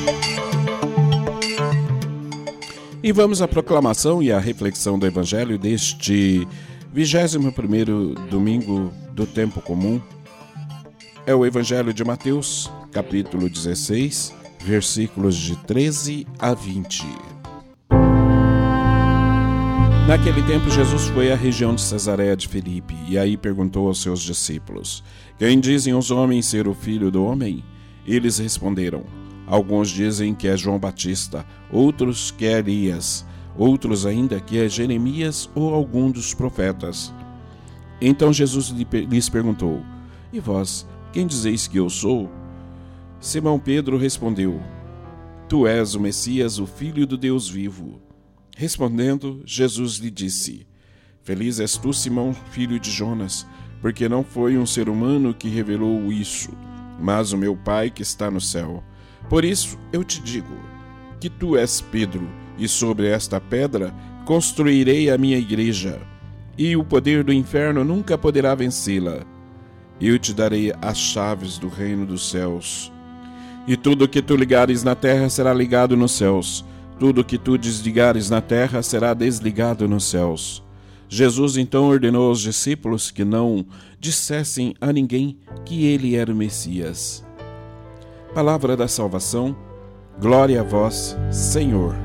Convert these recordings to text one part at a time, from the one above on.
E vamos à proclamação e à reflexão do Evangelho deste 21º domingo do tempo comum. É o Evangelho de Mateus, capítulo 16, versículos de 13 a 20. Naquele tempo, Jesus foi à região de Cesareia de Filipe e aí perguntou aos seus discípulos: Quem dizem os homens ser o Filho do Homem? Eles responderam: Alguns dizem que é João Batista, outros que é Elias, outros ainda que é Jeremias ou algum dos profetas. Então Jesus lhes perguntou: E vós, quem dizeis que eu sou? Simão Pedro respondeu: Tu és o Messias, o Filho do Deus vivo. Respondendo, Jesus lhe disse: Feliz és tu, Simão, filho de Jonas, porque não foi um ser humano que revelou isso, mas o meu Pai que está no céu. Por isso eu te digo que tu és Pedro, e sobre esta pedra construirei a minha igreja, e o poder do inferno nunca poderá vencê-la. Eu te darei as chaves do reino dos céus. E tudo que tu ligares na terra será ligado nos céus, tudo que tu desligares na terra será desligado nos céus. Jesus então ordenou aos discípulos que não dissessem a ninguém que ele era o Messias. Palavra da salvação, glória a vós, Senhor.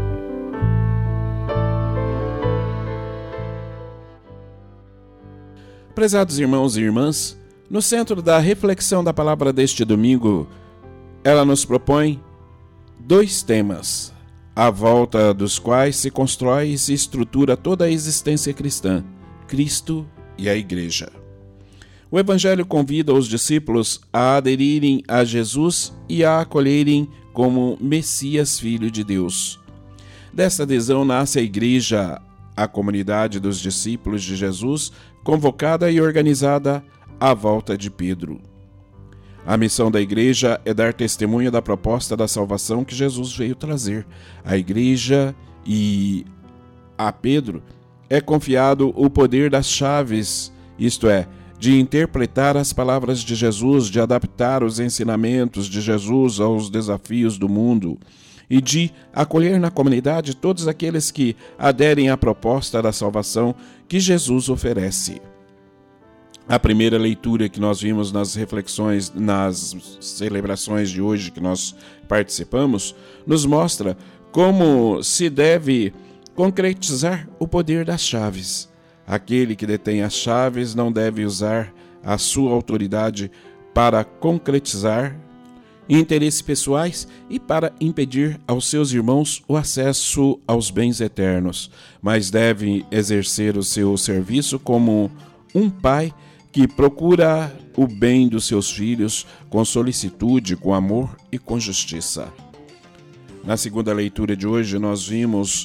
Prezados irmãos e irmãs, no centro da reflexão da palavra deste domingo, ela nos propõe dois temas, à volta dos quais se constrói e se estrutura toda a existência cristã, Cristo e a Igreja. O Evangelho convida os discípulos a aderirem a Jesus e a acolherem como Messias, Filho de Deus. Dessa adesão nasce a Igreja, a comunidade dos discípulos de Jesus, convocada e organizada à volta de Pedro. A missão da Igreja é dar testemunho da proposta da salvação que Jesus veio trazer. A Igreja e a Pedro é confiado o poder das chaves, isto é, de interpretar as palavras de Jesus, de adaptar os ensinamentos de Jesus aos desafios do mundo e de acolher na comunidade todos aqueles que aderem à proposta da salvação que Jesus oferece. A primeira leitura que nós vimos nas reflexões, nas celebrações de hoje que nós participamos, nos mostra como se deve concretizar o poder das chaves. Aquele que detém as chaves não deve usar a sua autoridade para concretizar interesses pessoais e para impedir aos seus irmãos o acesso aos bens eternos, mas deve exercer o seu serviço como um pai que procura o bem dos seus filhos com solicitude, com amor e com justiça. Na segunda leitura de hoje nós vimos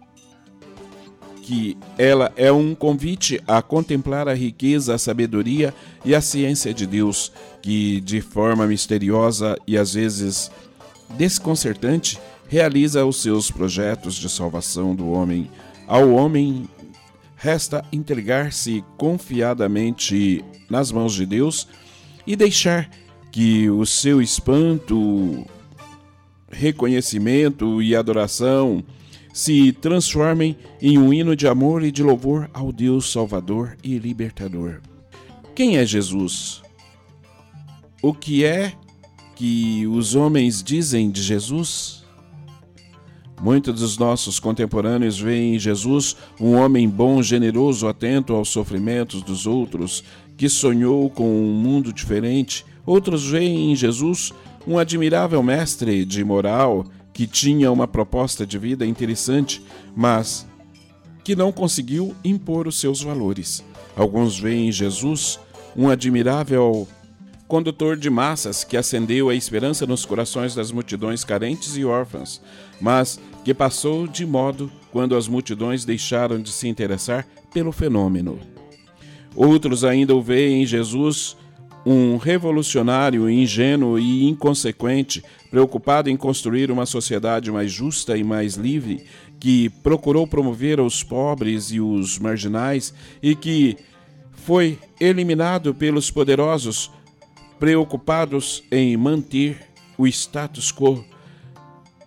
que ela é um convite a contemplar a riqueza, a sabedoria e a ciência de Deus, que de forma misteriosa e às vezes desconcertante realiza os seus projetos de salvação do homem. Ao homem resta entregar-se confiadamente nas mãos de Deus e deixar que o seu espanto, reconhecimento e adoração se transformem em um hino de amor e de louvor ao Deus Salvador e Libertador. Quem é Jesus? O que é que os homens dizem de Jesus? Muitos dos nossos contemporâneos veem em Jesus um homem bom, generoso, atento aos sofrimentos dos outros, que sonhou com um mundo diferente. Outros veem em Jesus um admirável mestre de moral, que tinha uma proposta de vida interessante, mas que não conseguiu impor os seus valores. Alguns veem em Jesus um admirável condutor de massas que acendeu a esperança nos corações das multidões carentes e órfãs, mas que passou de modo quando as multidões deixaram de se interessar pelo fenômeno. Outros ainda o veem em Jesus um revolucionário ingênuo e inconsequente, preocupado em construir uma sociedade mais justa e mais livre, que procurou promover os pobres e os marginais e que foi eliminado pelos poderosos, preocupados em manter o status quo,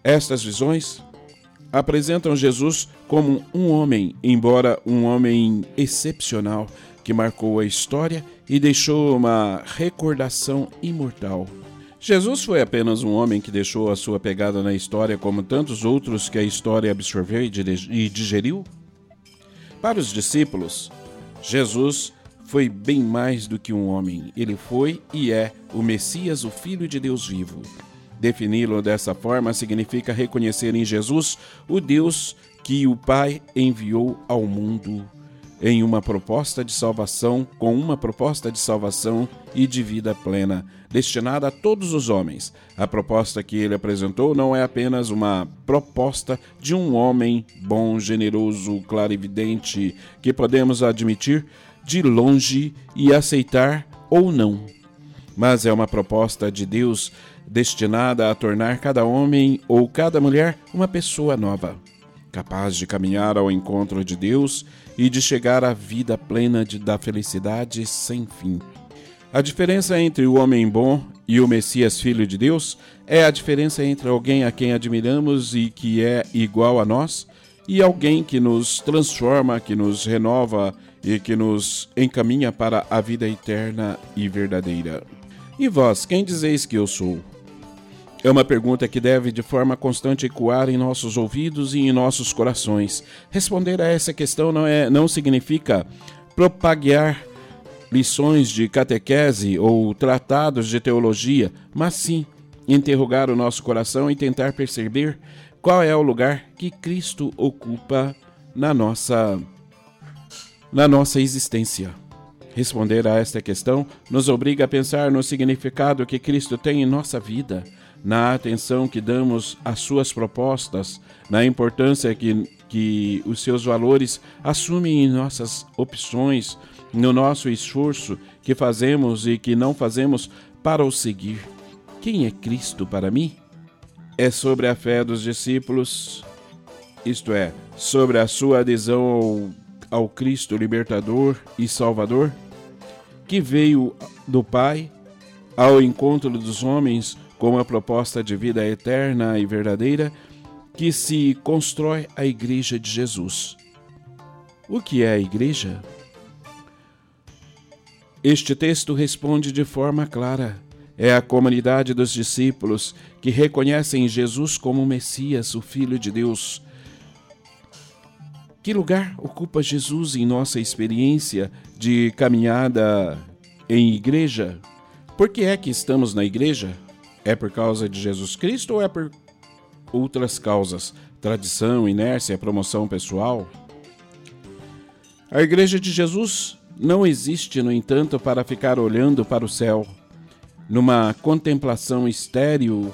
Estas visões apresentam Jesus como um homem, embora um homem excepcional, que marcou a história e deixou uma recordação imortal. Jesus foi apenas um homem que deixou a sua pegada na história como tantos outros que a história absorveu e digeriu? Para os discípulos, Jesus foi bem mais do que um homem. Ele foi e é o Messias, o Filho de Deus vivo. Defini-lo dessa forma significa reconhecer em Jesus o Deus que o Pai enviou ao mundo em uma proposta de salvação, com uma proposta de salvação e de vida plena, destinada a todos os homens. A proposta que ele apresentou não é apenas uma proposta de um homem bom, generoso, clarividente, que podemos admitir de longe e aceitar ou não, mas é uma proposta de Deus destinada a tornar cada homem ou cada mulher uma pessoa nova, capaz de caminhar ao encontro de Deus e de chegar à vida plena da felicidade sem fim. A diferença entre o homem bom e o Messias Filho de Deus é a diferença entre alguém a quem admiramos e que é igual a nós e alguém que nos transforma, que nos renova e que nos encaminha para a vida eterna e verdadeira. E vós, quem dizeis que eu sou? É uma pergunta que deve de forma constante ecoar em nossos ouvidos e em nossos corações. Responder a essa questão não significa propagar lições de catequese ou tratados de teologia, mas sim interrogar o nosso coração e tentar perceber qual é o lugar que Cristo ocupa na nossa existência. Responder a esta questão nos obriga a pensar no significado que Cristo tem em nossa vida, na atenção que damos às suas propostas, na importância que os seus valores assumem em nossas opções, no nosso esforço que fazemos e que não fazemos para o seguir. Quem é Cristo para mim? É sobre a fé dos discípulos, isto é, sobre a sua adesão ao Cristo libertador e salvador, que veio do Pai ao encontro dos homens com uma proposta de vida eterna e verdadeira, que se constrói a Igreja de Jesus. O que é a Igreja? Este texto responde de forma clara. É a comunidade dos discípulos que reconhecem Jesus como Messias, o Filho de Deus. Que lugar ocupa Jesus em nossa experiência de caminhada em igreja? Por que é que estamos na igreja? É por causa de Jesus Cristo ou é por outras causas? Tradição, inércia, promoção pessoal? A Igreja de Jesus não existe, no entanto, para ficar olhando para o céu, numa contemplação estéril